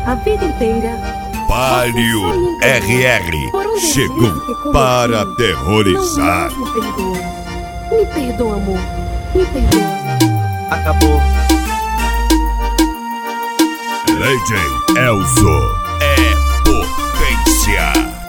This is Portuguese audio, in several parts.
a vida inteira. Palio RR chegou para aterrorizar. Não, me perdoa. Me perdoa, amor. Me perdoa. Acabou. Lady Elzo é potência.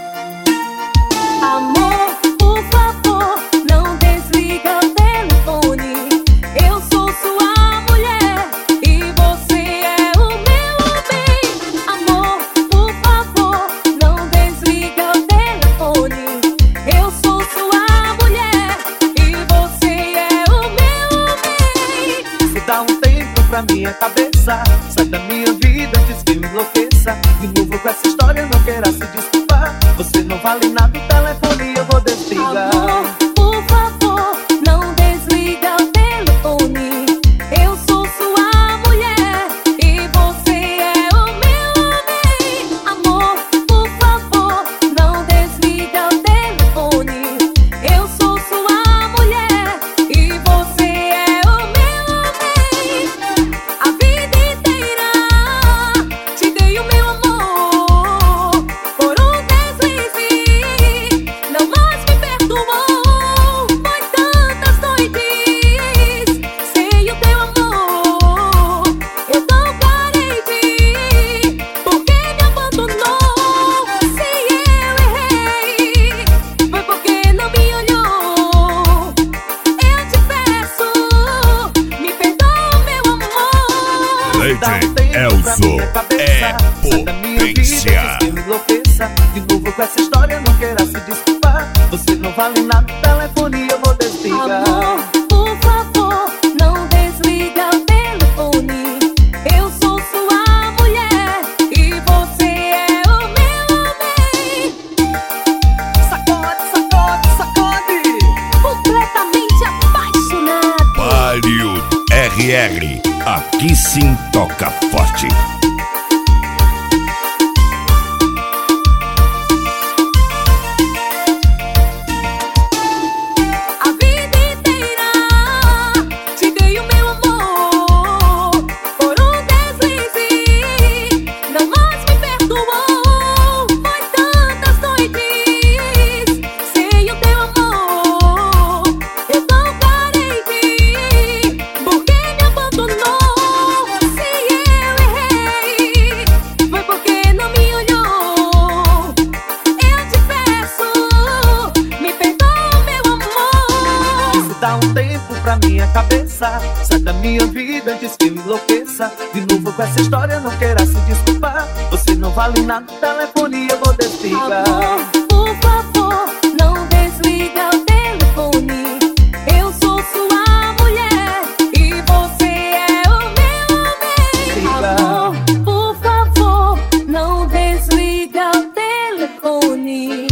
Amor, por favor, não desliga o telefone. Eu sou sua mulher e você é o meu bem. Amor, por favor, não desliga o telefone. Eu sou sua mulher e você é o meu bem. Se dá um tempo pra minha cabeça, sai da minha vida antes que me enlouqueça. De novo com essa história, não queira se desculpar. Você não vale nada, o telefone eu vou desligar. Amor, por favor, não desliga o telefone. Eu sou sua mulher e você é o meu bem. Amor, por favor, não desliga o telefone. Eu sou sua mulher e você é o meu bem. A vida inteira te dei o meu amor. Por um deslize, não mais me perdoou. Foi tantas noites sem o teu amor. Eu não parei de ir, porque me abandonou. Se eu errei, foi porque não me olhou. Eu te peço, me perdoa, meu amor. Dá um Lady tempo pra Elzo minha cabeça, é sai da minha vida potência. antes que me enlouqueça. De novo com essa história, não queira se desculpar. Você não vale nada, o telefone eu vou desligar. Amor, por favor, não desliga o telefone. Eu sou sua mulher e você é o meu bem. Sacode, sacode, sacode. Completamente apaixonado. Palio RR, aqui sim toca forte. A vida inteira te dei o meu amor. Por um deslize, não mais me perdoou. Foi tantas noites sem o teu amor. Eu não parei de ir, porque me abandonou. Se eu errei, foi porque não me olhou. Eu te peço, me perdoa, meu amor. Se dá um tempo pra minha cabeça, sai da minha vida antes que me enlouqueça. De novo com essa história, não queira se desculpar. Você não vale nada, o telefone eu vou desligar. Amor, por favor, não desliga o telefone. Eu sou sua mulher e você é o meu bem. Amor, por favor, não desliga o telefone.